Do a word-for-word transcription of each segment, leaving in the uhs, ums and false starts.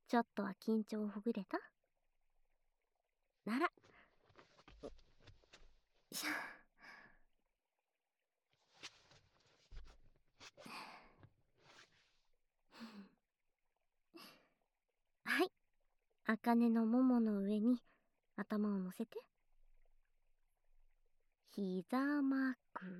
ちょっとは緊張ほぐれた？なら、しゃ。はい、茜のももの上に頭を乗せて。膝枕。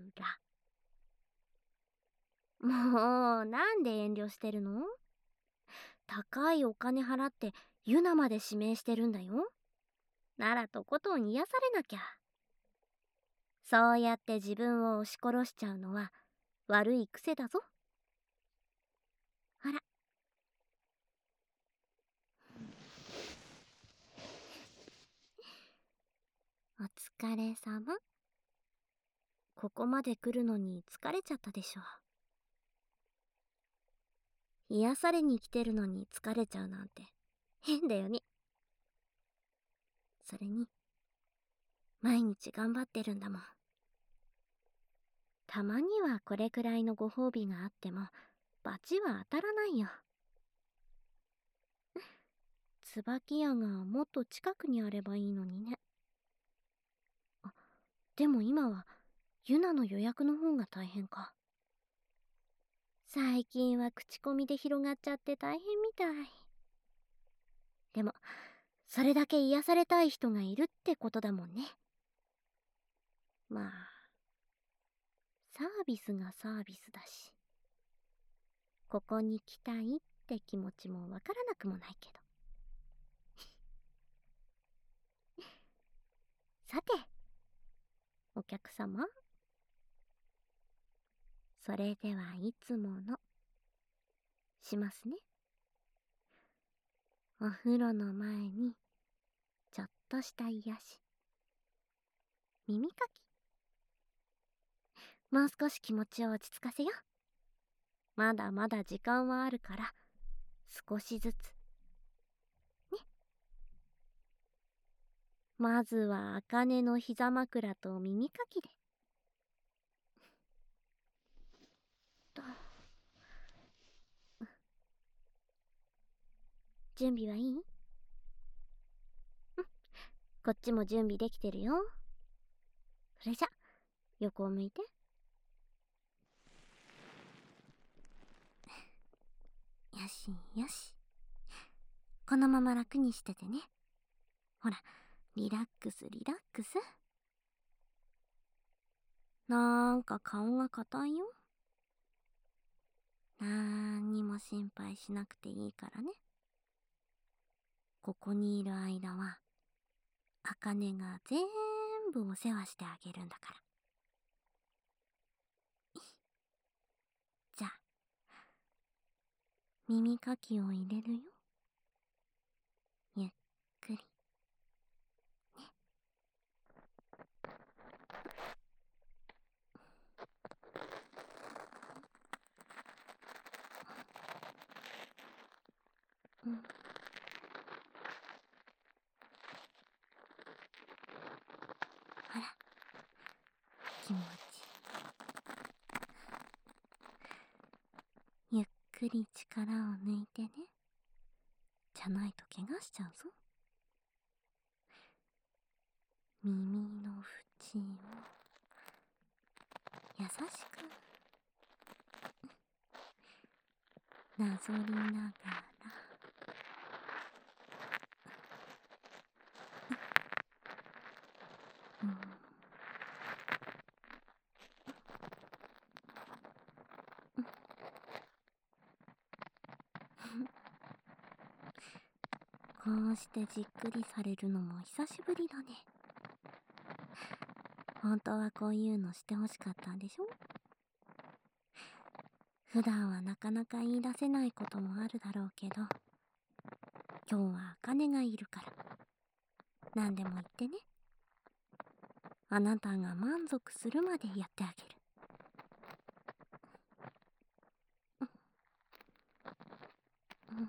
もう、なんで遠慮してるの？高いお金払ってユナまで指名してるんだよ。ならとことん癒されなきゃ。そうやって自分を押し殺しちゃうのは悪い癖だぞ。ほら。お疲れ様。ここまで来るのに疲れちゃったでしょ。癒されに来てるのに疲れちゃうなんて変だよね。それに毎日頑張ってるんだもん。たまにはこれくらいのご褒美があっても罰は当たらないよ。椿屋がもっと近くにあればいいのにね。あ、でも今はユナの予約の方が大変か。最近は口コミで広がっちゃって大変みたい。でもそれだけ癒されたい人がいるってことだもんね。まあサービスがサービスだし、ここに来たいって気持ちもわからなくもないけど。さてお客様、それではいつものしますね。お風呂の前にちょっとした癒し、耳かき。もう少し気持ちを落ち着かせよ。まだまだ時間はあるから少しずつね。まずは茜の膝枕と耳かきで。と準備はいい？うん、こっちも準備できてるよ。それじゃ横を向いて。よしよし、このまま楽にしててね。ほら、リラックスリラックス。なんか顔が硬いよ。なんにも心配しなくていいからね。ここにいる間は茜が全部お世話してあげるんだから。じゃあ耳かきを入れるよ。ゆっくりね。うん、ほら気持ちいい。ゆっくり力を抜いてね。じゃないと怪我しちゃうぞ。耳の縁も優しくなぞりながら。うん、こうしてじっくりされるのも久しぶりだね。本当はこういうのしてほしかったんでしょ？普段はなかなか言い出せないこともあるだろうけど、今日は茜がいるから何でも言ってね。あなたが満足するまでやってあげる。うん、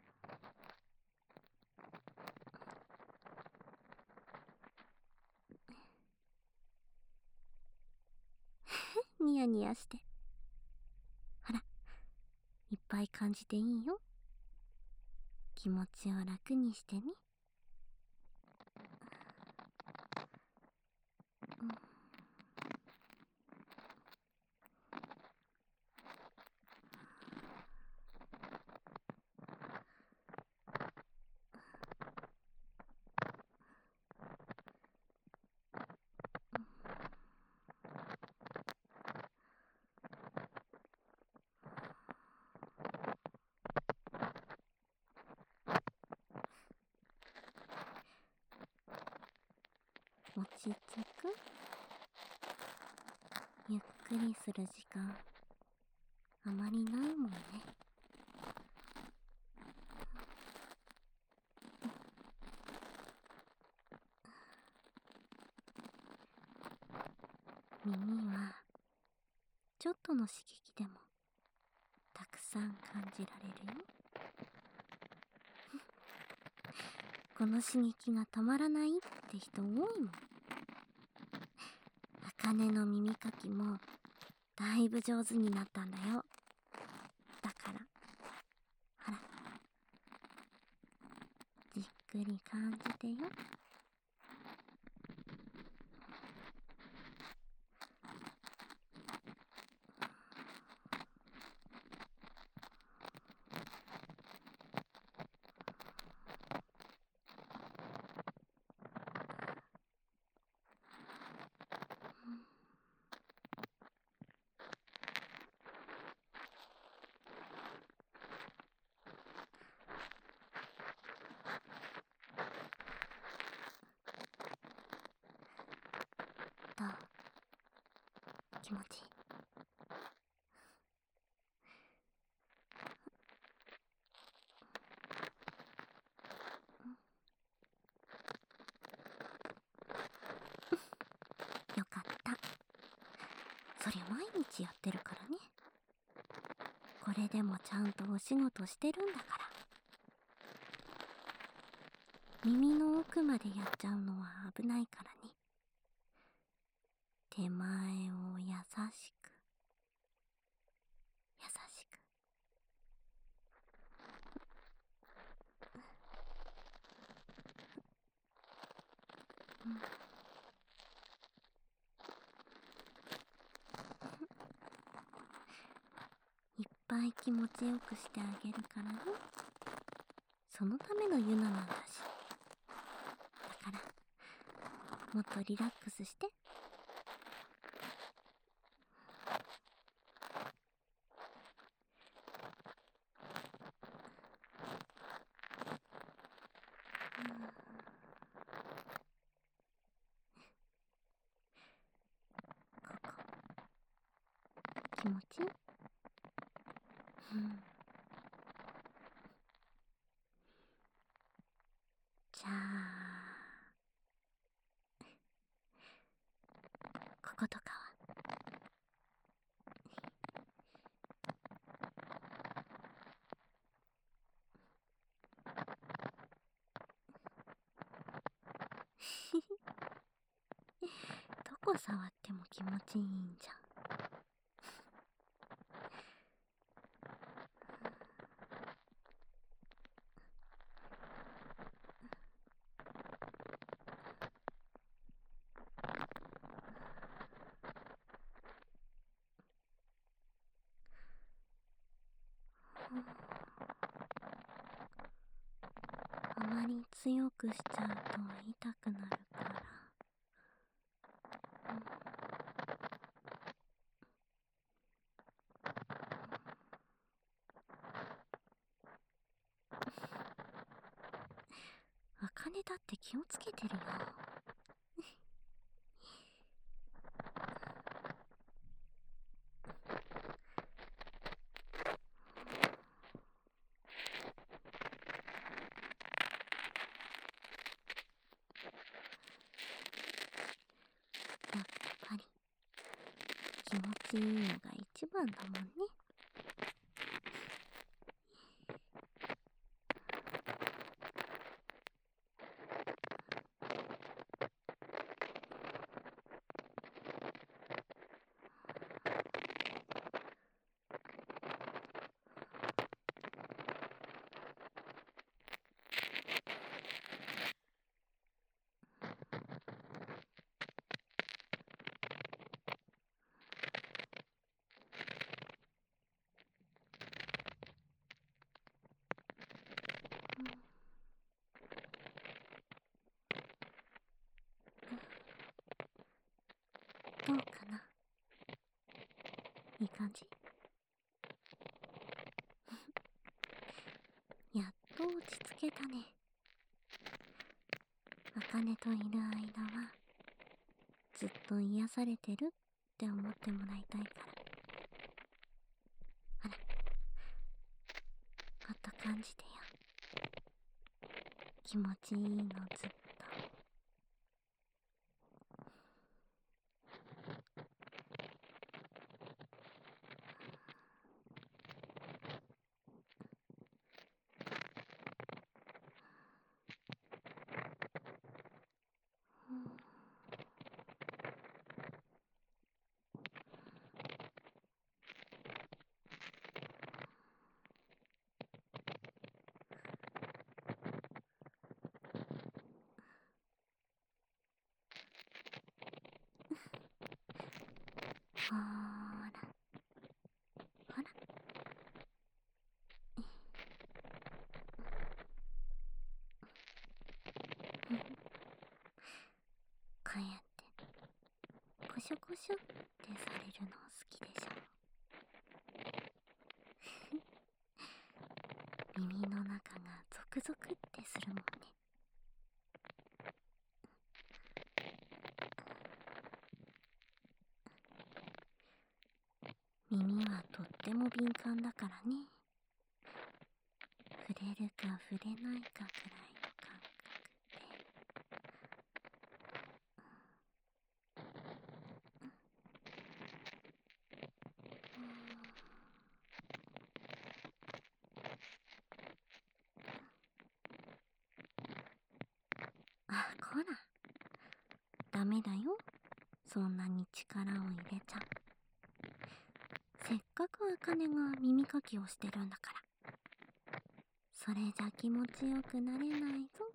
ニヤニヤして。ほら、いっぱい感じていいよ。 気持ちを楽にしてみ。うん、落ち着く。ゆっくりする時間あまりないもんね。耳はちょっとの刺激でもたくさん感じられるよ。この刺激が止まらないって人多いもん。茜の耳かきもだいぶ上手になったんだよ。だからほら、じっくり感じてよ。どう？気持ちいい？よかった。そりゃ毎日やってるからね。これでもちゃんとお仕事してるんだから。耳の奥までやっちゃうのは危ないからね。手前を優しく優しく。うん、いっぱい気持ちよくしてあげるからね。そのためのユナなんだし。だからもっとリラックスして。ここ気持ちいい？うん。じゃあこことかはどこ触っても気持ちいいんじゃん。あまり強くしちゃうと痛くなるから、うん、茜だって気をつけてるよ。やっぱり気持ちいいのが一番だもんね。 いい感じ。やっと落ち着けたね。茜といる間はずっと癒されてるって思ってもらいたいから。ほら、もっと感じてよ。気持ちいいのずっと。ほーらほら。こうやってコショコショってされるの好きでしょ。耳の中がゾクゾクってするもんね。耳はとっても敏感だからね。触れるか触れないかくらいの感覚で。あ、こら。ダメだよ。そんなに力を入れちゃ。せっかく茜が耳かきをしてるんだから。それじゃ気持ちよくなれないぞ。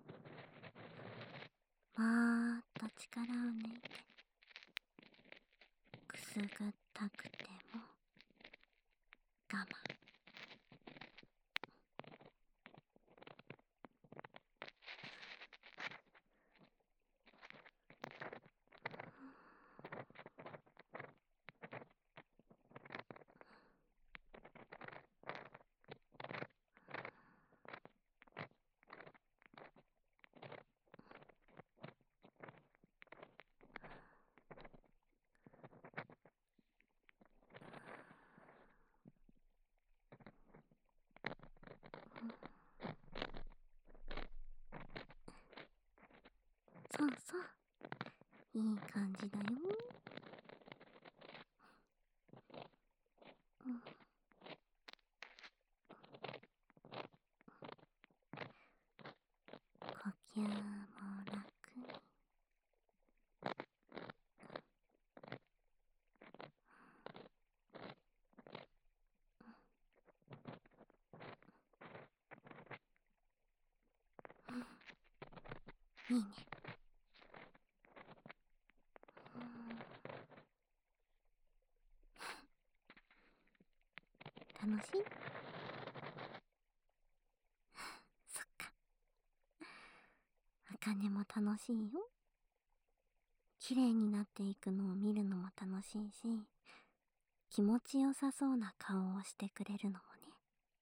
もーっと力を抜いて。くすぐったくても我慢。そうそう。いい感じだよ。うん、呼吸も楽に。いいね。楽しい？そっか。茜も楽しいよ。綺麗になっていくのを見るのも楽しいし、気持ちよさそうな顔をしてくれるのもね。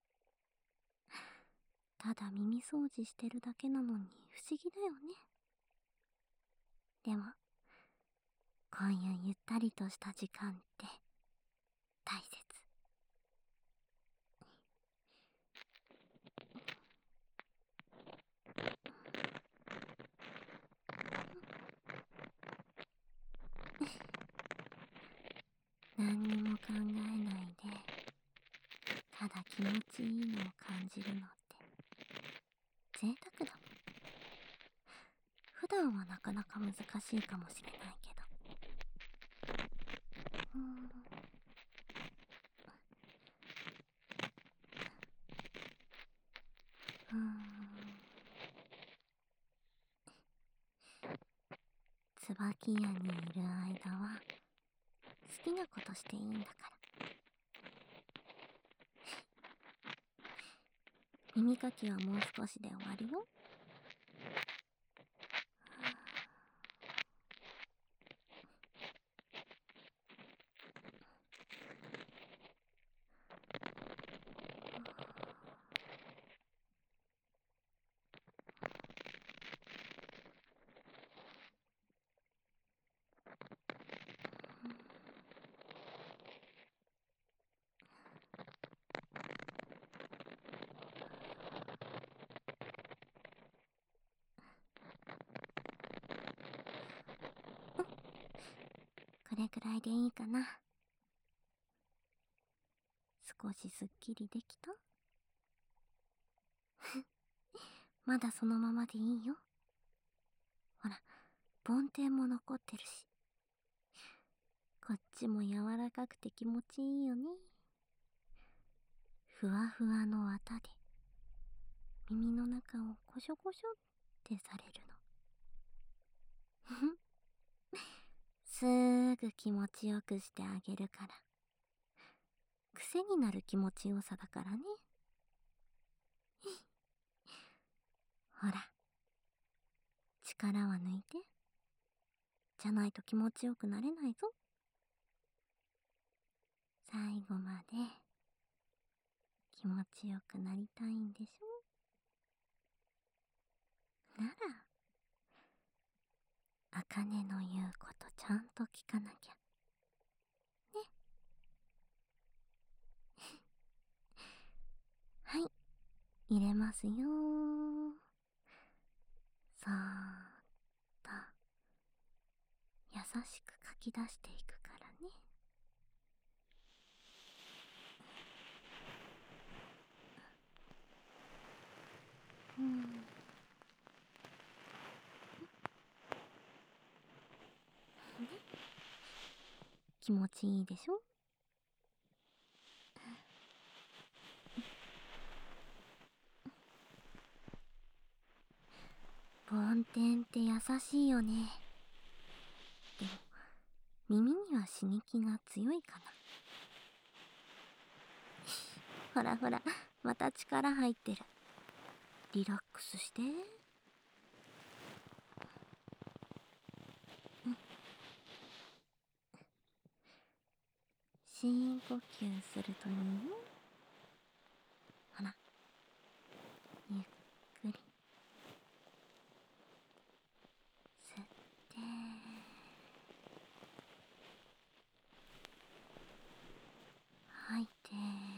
ただ耳掃除してるだけなのに不思議だよね。でも、こういうゆったりとした時間って大切。何にも考えないで、ただ気持ちいいのを感じるのって贅沢だもん。普段はなかなか難しいかもしれないけど。うーん。うーん。椿屋にいる間は好きなことしていいんだから。耳かきはもう少しで終わるよ。 れくらいでいいかな。少しすっきりできた？まだそのままでいいよ。ほら、梵天も残ってるし。こっちも柔らかくて気持ちいいよね。ふわふわの綿で耳の中をコショコショってされるの。すーぐ気持ちよくしてあげるから。癖になる気持ちよさだからね。ほら、力は抜いて。じゃないと気持ちよくなれないぞ。最後まで気持ちよくなりたいんでしょ？なら、茜の言うことちゃんと聞かなきゃ。ね。はい、入れますよー。そーっと、優しくかき出していくからね。うん。気持ちいいでしょ？梵天って優しいよね。でも、耳には刺激が強いかな。ほらほら、また力入ってる。リラックスして。うん。深呼吸するといいよ。ほら、ゆっくり吸って吐いて、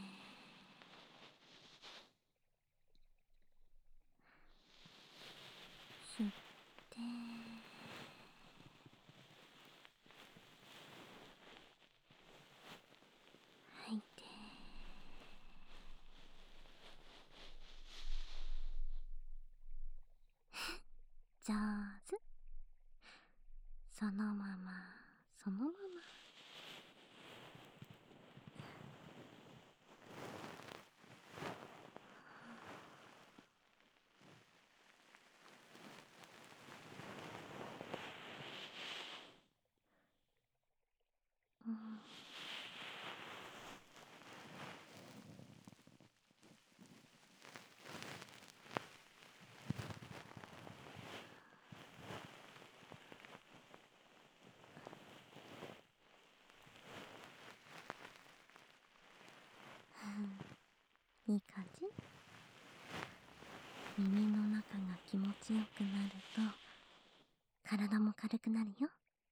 吸って吐いて。上手。そのまま、そのまま。うん。いい感じ？耳の中が気持ちよくなると、体も軽くなるよ。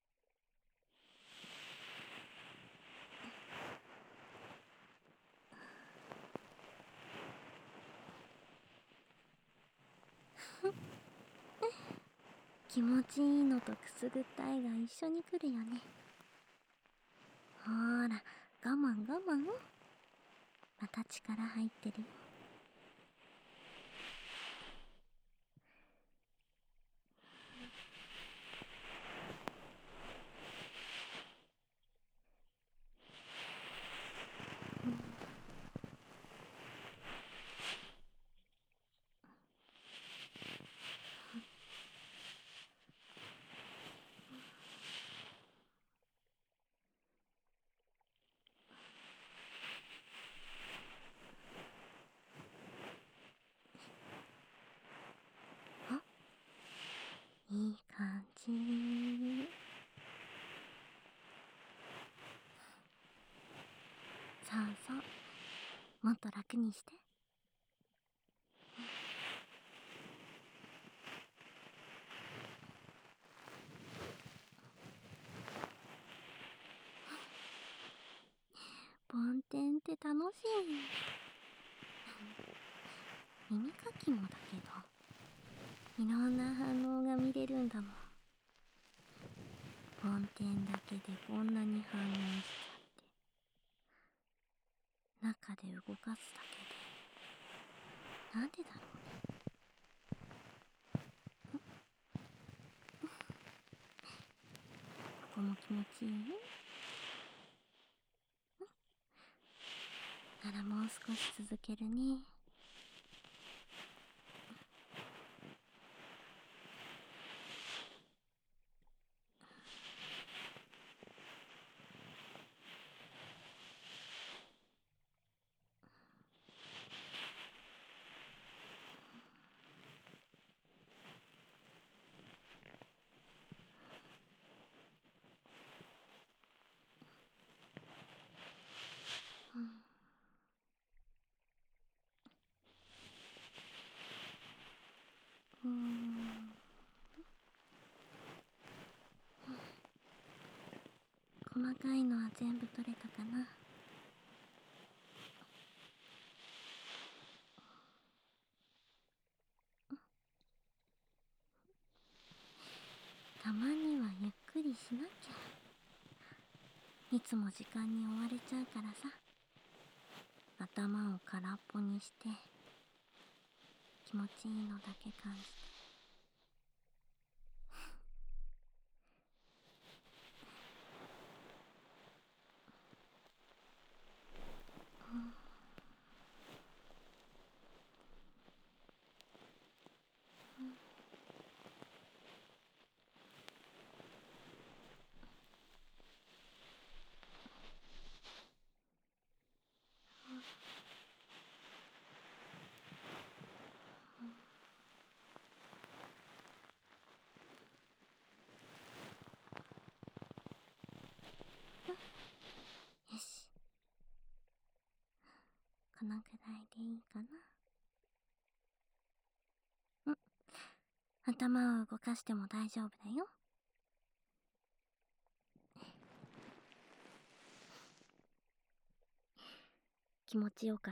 気持ちいいのとくすぐったいが一緒に来るよね。ほーら、我慢我慢。また力入ってるよ。あ、いい感じ。そうそう、もっと楽にして。梵天って楽しい。耳かきもだけど、いろんな反応が見れるんだもん。梵点だけでこんなに反応しちゃって、中で動かすだけでなんでだろうね。ここも気持ちいい？ならもう少し続けるね。うーん、細かいのは全部取れたかな。たまにはゆっくりしなきゃ。いつも時間に追われちゃうからさ。頭を空っぽにして気持ちいいのだけ感じて。よし、このくらいでいいかな。ん頭を動かしても大丈夫だよ。気持ちよかった？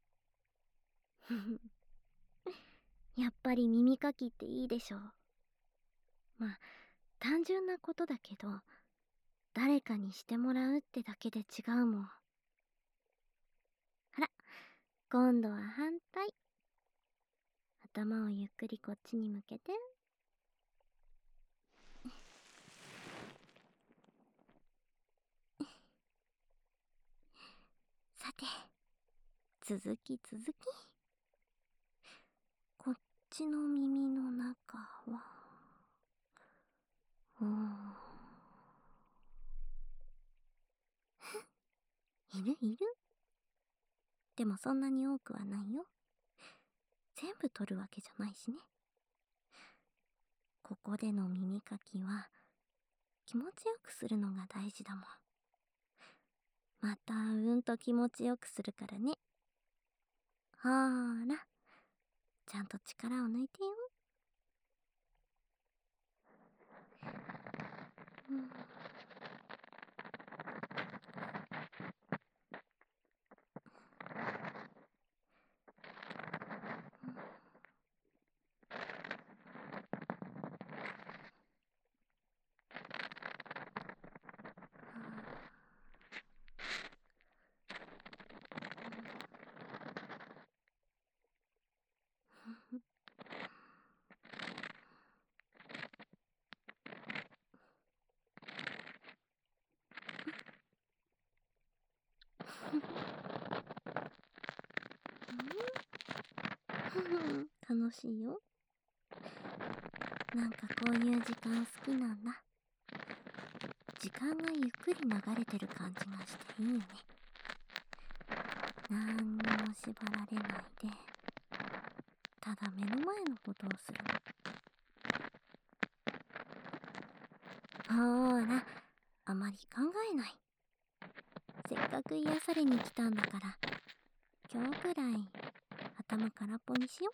やっぱり耳かきっていいでしょ。まあ単純なことだけど、誰かにしてもらうってだけで違うもん。ほら、今度は反対。頭をゆっくりこっちに向けて。さて、続き続き。こっちの耳の中は、うーん、いるいる。でもそんなに多くはないよ。全部取るわけじゃないしね。ここでの耳かきは気持ちよくするのが大事だもん。またうんと気持ちよくするからね。ほーら、ちゃんと力を抜いてよ。うん、楽しいよ。なんかこういう時間好きなんだ。時間がゆっくり流れてる感じがしていいよね。なんにも縛られないで、ただ目の前のことをするの。ほーら、あまり考えない。せっかく癒されに来たんだから、今日くらい頭空っぽにしよう。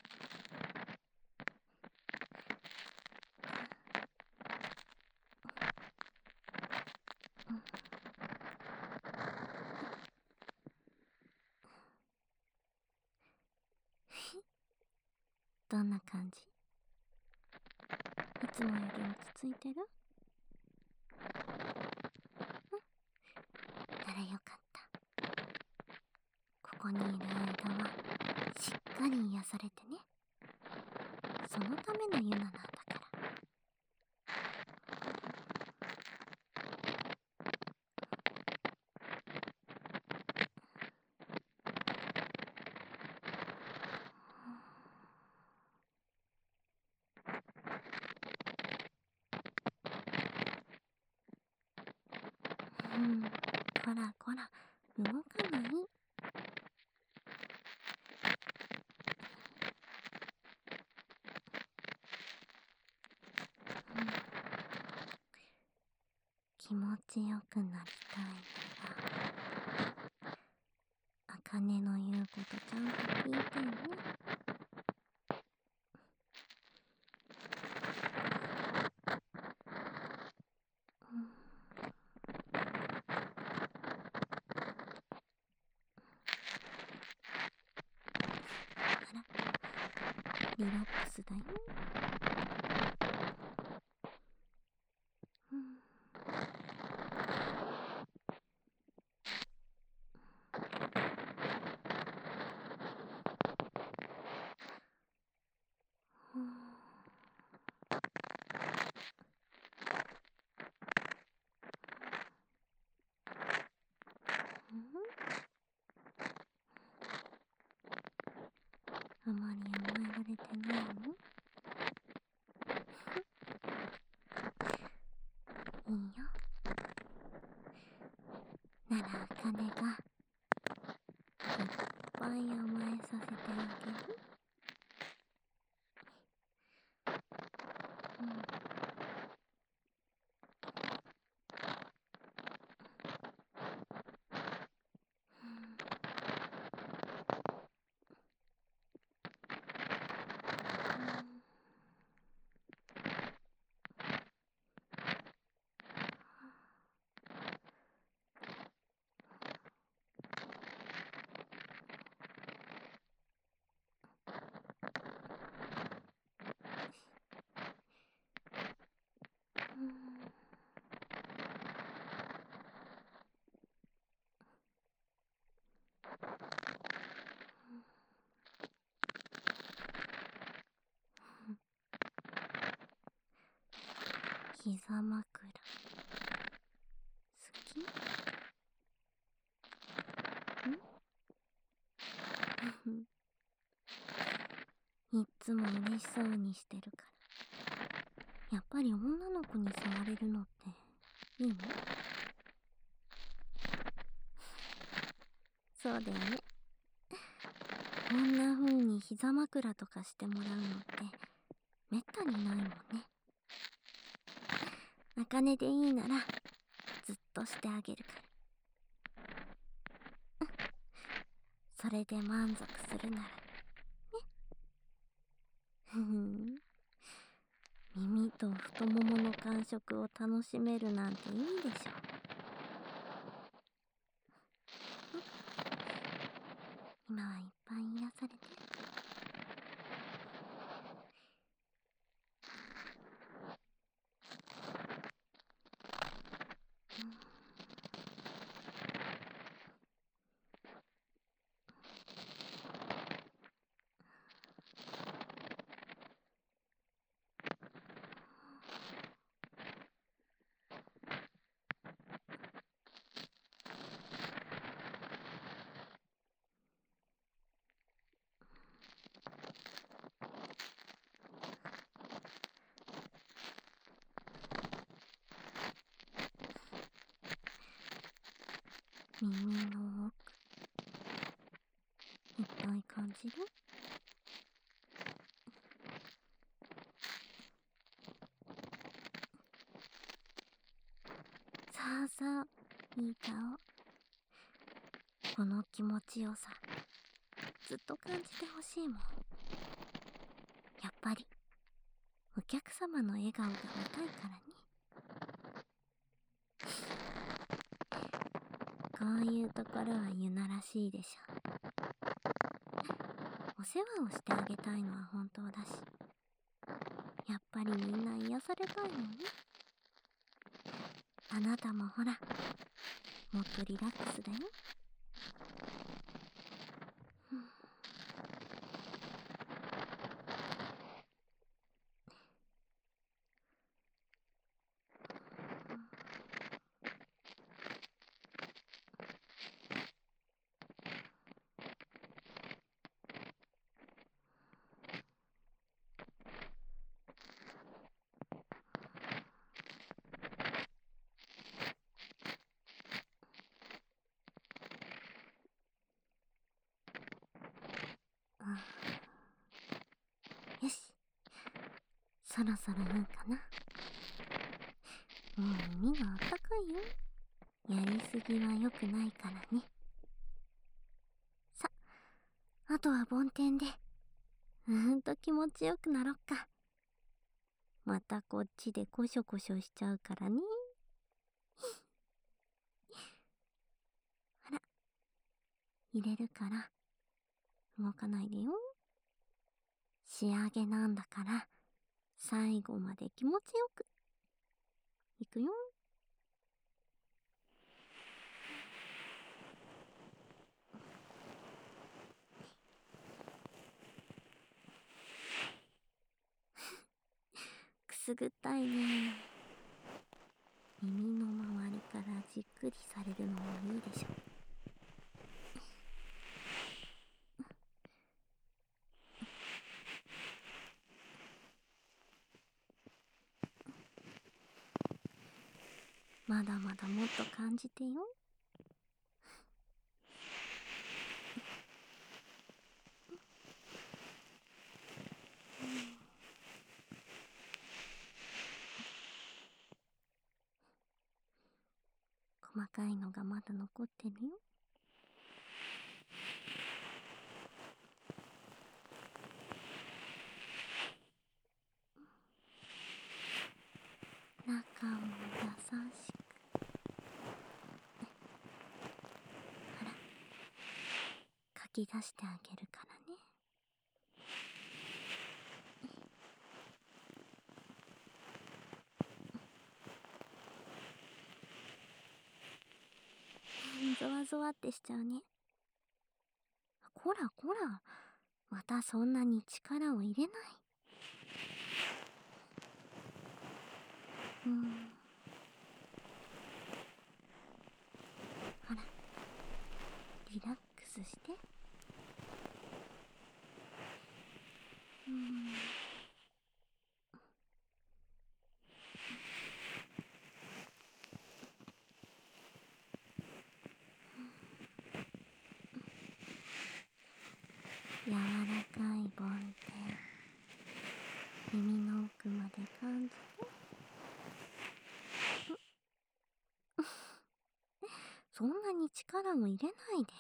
どんな感じ？いつもより落ち着いてる？ ならよかった。ここにいる間はしっかり癒されてね。そのためのユナなんだから。うん、こらこら、動かない。うん、気持ちよくなりたいなら、あかねの言うことちゃんと聞いてよね。うん、あら、リラックスだよ。うん、うん、あまり甘えられてないの？いいよ。ならあかねがいっぱい甘えさせてあげる。うん、うん、膝枕好き？んいっつも嬉しそうにしてるから。やっぱり女の子に触れるのっていいの？そうだよね。こんな風に膝枕とかしてもらうのってめったにないもんね。あかねでいいならずっとしてあげるから。それで満足するならね。ふふん。耳と太ももの感触を楽しめるなんていいでしょ。今はいっぱい癒されて。耳の奥いっぱい感じる？さあさあ、いい顔。この気持ちよさずっと感じてほしいもん。やっぱりお客様の笑顔が見たいからね。こういうところはユナらしいでしょ。お世話をしてあげたいのは本当だし、やっぱりみんな癒されたいのね。 あなたもほら、もっとリラックスだよ。よし、そろそろいいかな。もう耳があったかいよ。やりすぎは良くないからね。さ、あとは梵天でうーんと気持ちよくなろっか。またこっちでコショコショしちゃうからね。あら、入れるから動かないでよ。仕上げなんだから最後まで気持ちよくいくよ。くすぐったいね。耳の周りからじっくりされるのもいいでしょ。まだまだもっと感じてよ。細かいのがまだ残ってるよ。中も優しく。ほら、かき出してあげるからね。ゾワゾワってしちゃうね。こらこら、またそんなに力を入れない。うん。ほら、リラックスして。うん。柔らかい梵天、耳の奥まで感じて。そんなに力を入れないで。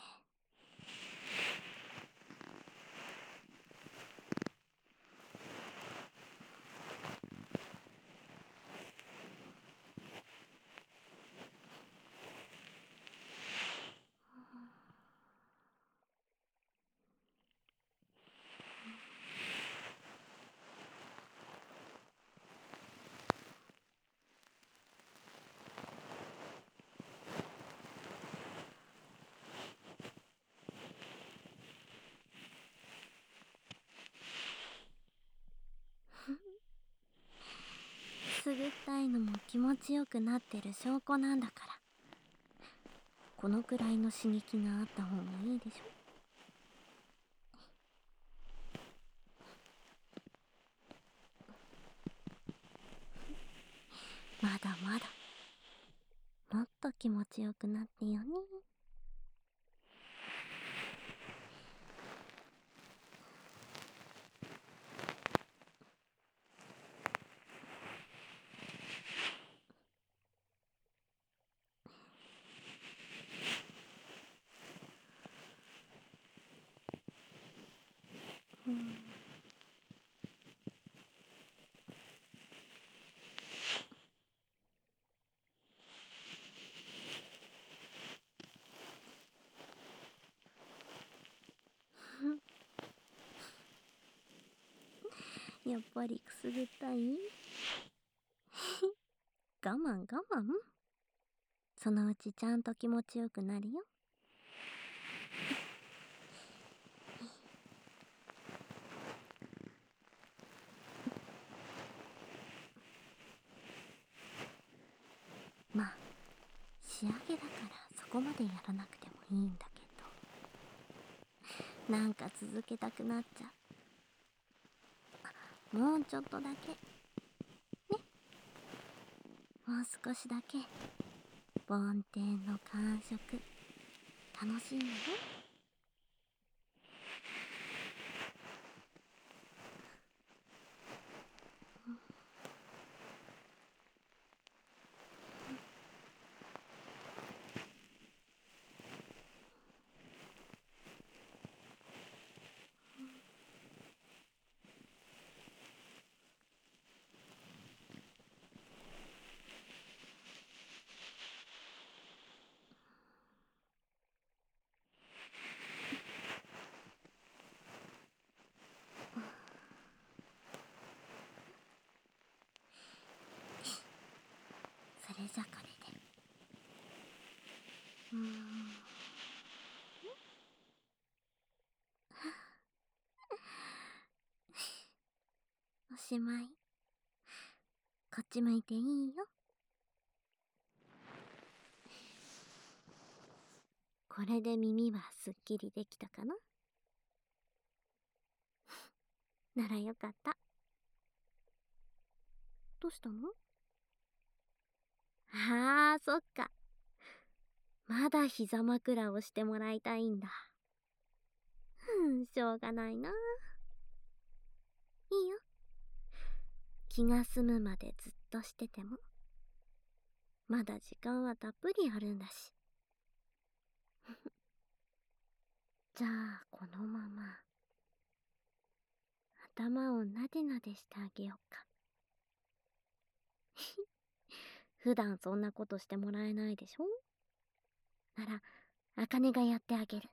くすぐったいのも気持ちよくなってる証拠なんだから、このくらいの刺激があった方がいいでしょ。まだまだもっと気持ちよくなってよね。うん。やっぱりくすぐったい。我慢我慢。 そのうちちゃんと気持ちよくなるよ。まあ仕上げだからそこまでやらなくてもいいんだけど、なんか続けたくなっちゃう。もうちょっとだけね。もう少しだけ梵天の感触楽しんでよ。それじゃこれでうーんおしまい。こっち向いていいよ。これで耳はすっきりできたかな。ならよかった。どうしたの？あー、そっか。まだ膝枕をしてもらいたいんだ。ふん、しょうがないな。いいよ。気が済むまでずっとしてても、まだ時間はたっぷりあるんだし。じゃあ、このまま、頭をなでなでしてあげようか。普段そんなことしてもらえないでしょ？なら、あかねがやってあげる。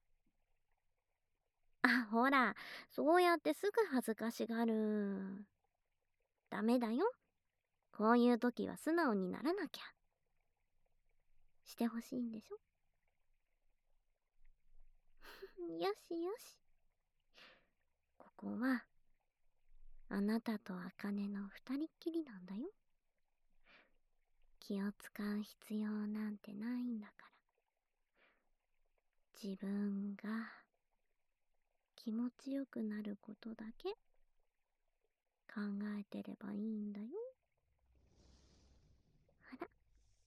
あ、ほら、そうやってすぐ恥ずかしがる。ダメだよ。こういう時は素直にならなきゃ。してほしいんでしょ？よしよし。ここは、あなたとあかねの二人っきりなんだよ。気を使う必要なんてないんだから。自分が気持ちよくなることだけ考えてればいいんだよ。あら、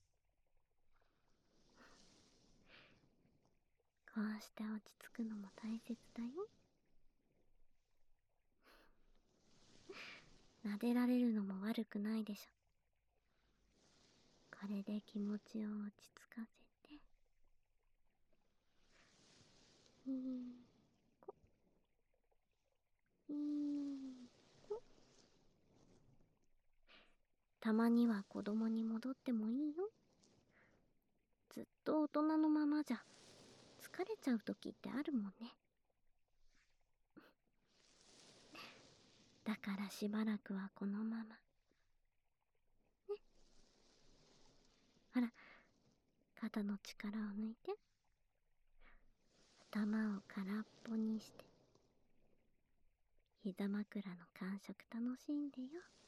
こうして落ち着くのも大切だよ。撫でられるのも悪くないでしょ。これで気持ちを落ち着かせて、いい子、いい子。たまには子供に戻ってもいいよ。ずっと大人のままじゃ疲れちゃう時ってあるもんね。だからしばらくはこのままね。あら、肩の力を抜いて、頭を空っぽにして、膝枕の感触楽しんでよ。